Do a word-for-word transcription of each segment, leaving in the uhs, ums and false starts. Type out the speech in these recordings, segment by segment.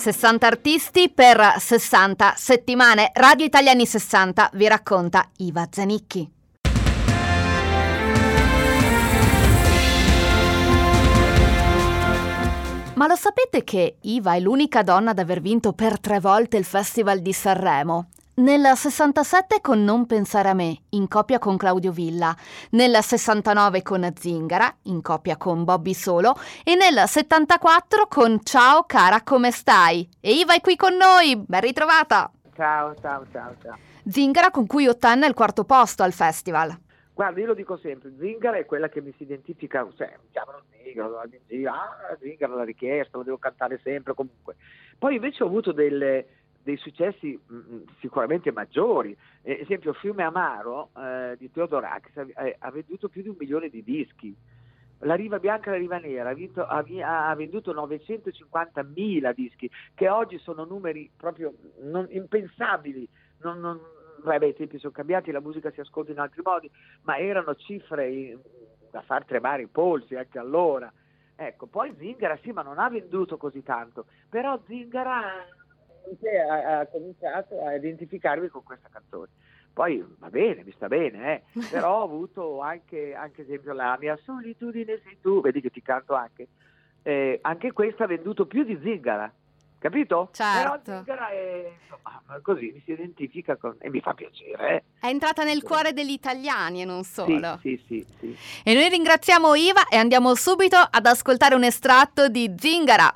sessanta artisti per sessanta settimane. Radio Italia anni sessanta vi racconta Iva Zanicchi. Ma lo sapete che Iva è l'unica donna ad aver vinto per tre volte il Festival di Sanremo? Nel sessantasette con Non pensare a me, in coppia con Claudio Villa, nel sessantanove con Zingara, in coppia con Bobby Solo, e nel settantaquattro con Ciao cara, come stai? E Iva è qui con noi, ben ritrovata! Ciao, ciao, ciao, ciao. Zingara con cui ottenne il quarto posto al festival. Guarda, io lo dico sempre, Zingara è quella che mi si identifica, cioè, mi chiamano Zingara, vado in giro, ah, Zingara l'ha richiesto, lo devo cantare sempre, comunque. Poi invece ho avuto delle... dei successi mh, sicuramente maggiori. Eh, esempio Fiume Amaro eh, di Teodorakis ha, ha venduto più di un milione di dischi. La Riva Bianca e la Riva Nera ha, vinto, ha, ha venduto novecentocinquantamila dischi, che oggi sono numeri proprio non, impensabili. Non, non, vabbè, i tempi sono cambiati, la musica si ascolta in altri modi, ma erano cifre in, da far tremare i polsi anche allora. Ecco, poi Zingara sì, ma non ha venduto così tanto, però Zingara Ha, ha cominciato a identificarmi con questa canzone. Poi va bene, mi sta bene, eh. Però ho avuto anche, anche esempio La mia solitudine sei tu, vedi che ti canto anche. Eh, anche questa ha venduto più di Zingara, capito? Certo. Però Zingara è, insomma, così mi si identifica con, e mi fa piacere. Eh. È entrata nel cuore degli italiani e non solo. Sì, sì, sì, sì. E noi ringraziamo Iva e andiamo subito ad ascoltare un estratto di Zingara.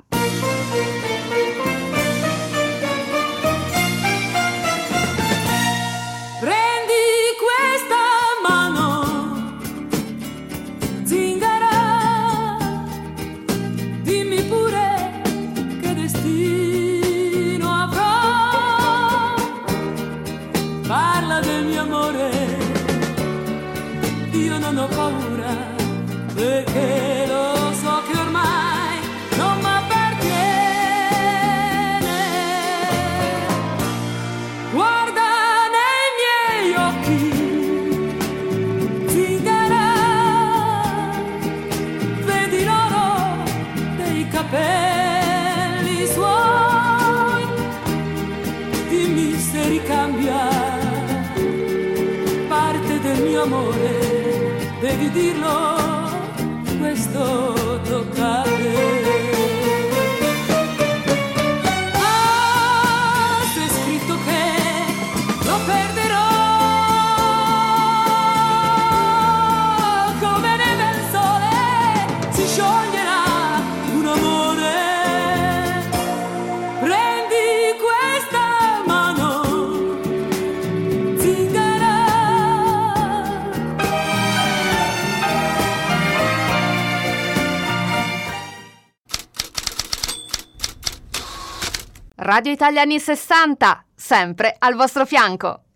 Non ho paura perché lo so che ormai non mi appartiene. Guarda nei miei occhi, Zingara, vedi l'oro dei capelli suoi, dimmi se ricambia parte del mio amore. Devi dirlo, questo tocca a te. Ah, c'è scritto che lo perderò, come neve al sole si scioglierà un amore. Prendi questa mano, Zingara. Radio Italia anni sessanta, sempre al vostro fianco.